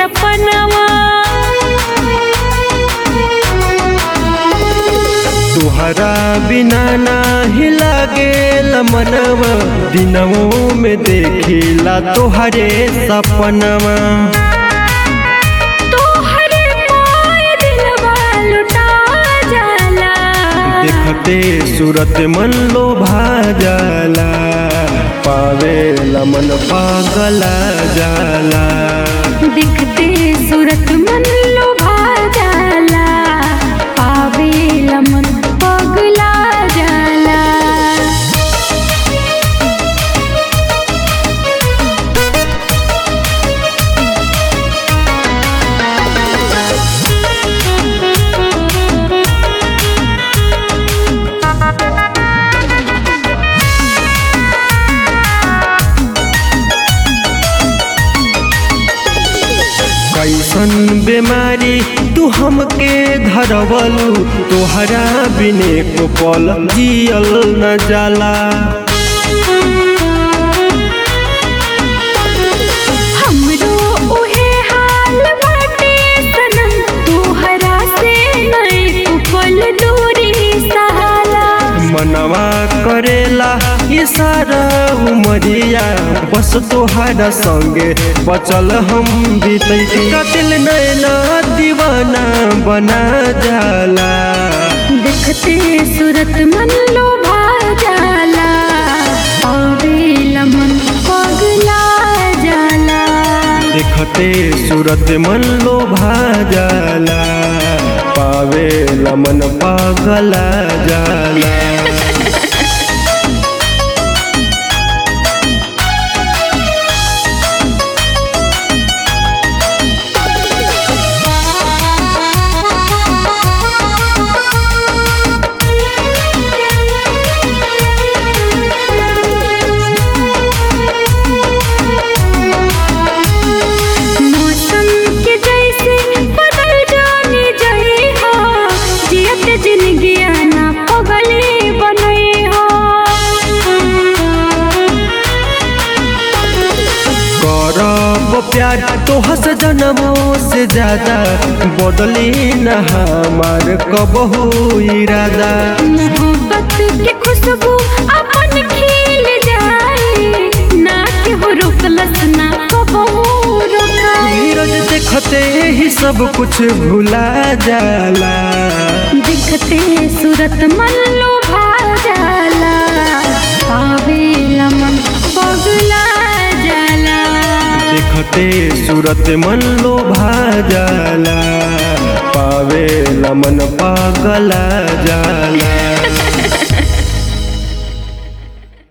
सपनवा। तुहरा बिना नाही लागेला मनवा, दिनवों में देखिला तोहरे सपनवा। तोहरे पाए दिलवा लुटा जाला, देखते सूरत मन लोभा जाला, पावेला मन पागला जाला। दिखते सूरत मन लोभा जाला, पावेला मन पगला जाला। कैसन बीमारी तू हमके धरवलू, तोहरा बिने को पल जियल न जाला। हमरो उहे हाल बाटे सनम, तोहरा से नहीं कुल दूरी सहाला। मनवा करेला ये सारा उमरिया, बस तोहरा संगे बचल हम बीतैती। कतिल नैना दीवाना बना जाला, देखते सूरत मन लोभा जाला, पावेला मन पगला जाला। देखते सूरत मन लोभा जाला, पावेला मन पागला जाला। मौसम के जैसे बदल जानी जाए हो, जियत जिंदगी ना पगली बने हो। करब प्यार तोहस जनमों से ज्यादा, बदली न हमार कबहू इरादा। मोहब्बत के खुशबू अपन खिल जाए, ना केहू रोकलस ना कबहू रोकाए। धीरज देखते ही सब कुछ भुला जाला, दिखते सूरत मन लोभा जाला, पावेला मन पगला जाला। देखते सूरत मन लोभा जाला, पावेला मन पागला जाला।